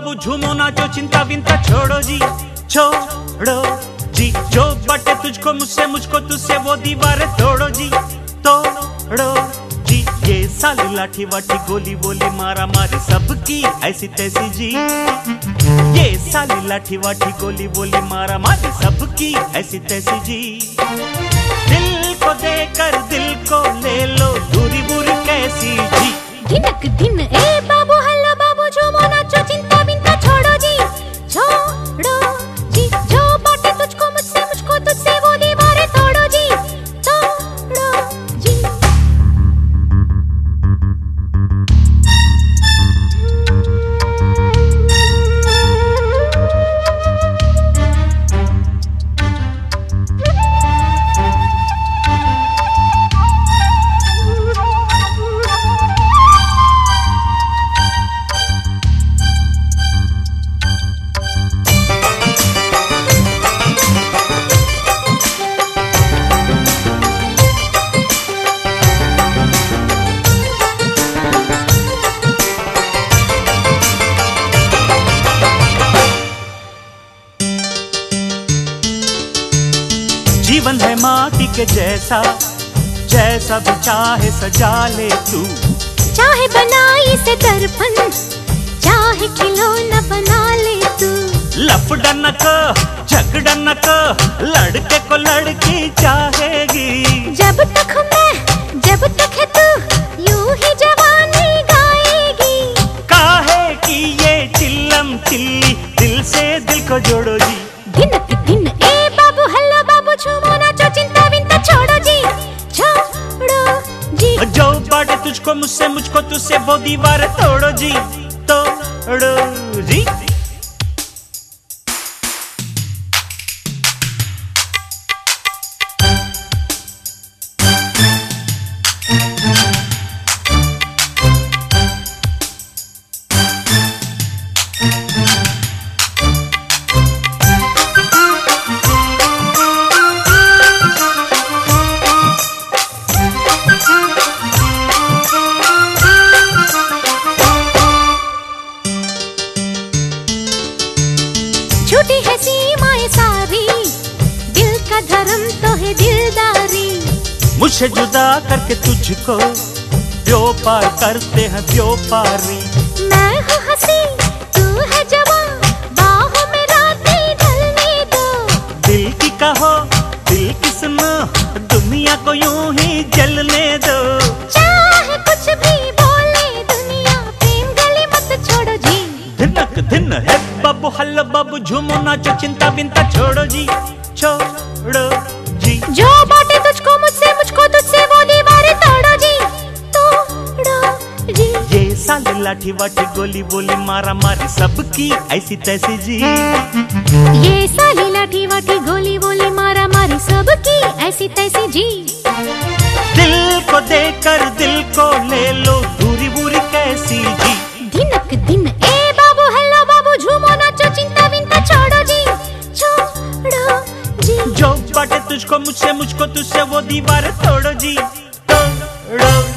बाबू झूमो नाचो चिंता विंता छोड़ो जी, छोड़ो जी। जो बटे तुझको मुझसे मुझको तुझसे वो दीवारें तोड़ो जी, तोड़ो जी। ये साली लाठी वाठी गोली बोली मारा मारी सबकी ऐसी तैसी जी। ये साली लाठी वाठी गोली बोली मारा मारी सबकी ऐसी तैसी जी। दिल को देकर दिल को ले लो दूरी बुरी कैसी जी। दिनक दिन ए बाबू हल्ला बाबू झूमो नाचो चिंता विंता छोड़ो जी, छोड़ो जी। जो बाटे तुझको मुझसे मुझको तुझसे वो दीवारें तोड़ो जी, तोड़ो जी। जीवन है माटी के जैसा, जैसा भी चाहे सजा ले तू। चाहे बनाई से दर्पण, चाहे खिलौना बना ले तू। लफड़ा न कर, झगड़ा न कर, लड़के को लड़की चाहेगी। जब तक मैं, जब तक है तू, यूं ही जवानी गाएगी। काहे कि ये चिल्लम चिल्ली दिल से दिल को जोड़ो जी। दिनक दिन ए बाबू हल्ला बाबू झूमो नाचो चिंता विंता छोड़ो जी, छोड़ो जी। जो बाटे तुझको मुझसे मुझको तुझसे वो दीवार तोड़ो जी, तोड़ो जी। झूठी है सीमाएं सारी, दिल का धर्म तो है दिलदारी। मुझसे जुदा करके तुझको व्यापार करते हैं व्यापारी। मैं हूँ हंसी तू है जवान, बाहों में रातें ढलने दो। दिल की कहो दिल की सुनो, दुनिया को यूं ही जलने दो। चाहे कुछ भी बोले दुनिया, प्रेम गली मत छोड़ो जी। दिनक दिन है बाबू हल्ला बाबू झूमो नाचो चिंता बिंता छोड़ो जी, छोड़ो जी। जो बाटे तुझको मुझसे मुझको तुझसे वो दीवारें तोड़ो जी, तोड़ो जी। ये साली लाठी वाठी गोली बोली मारा मारी सबकी ऐसी तैसी जी। ये साली लाठी वाठी गोली बोली मारा मारी सबकी ऐसी तैसी जी। दिल को देकर दिल को ले लो दूरी बुरी कैसी जी। दिनक दिन ए बाबू हल्ला बाबू झूमो नाचो चिंता विंता छोड़ो जी, छोड़ो जी। जो बाटे तुझको मुझसे मुझको तुझसे वो दीवार तोड़ो जी, तोड़ो।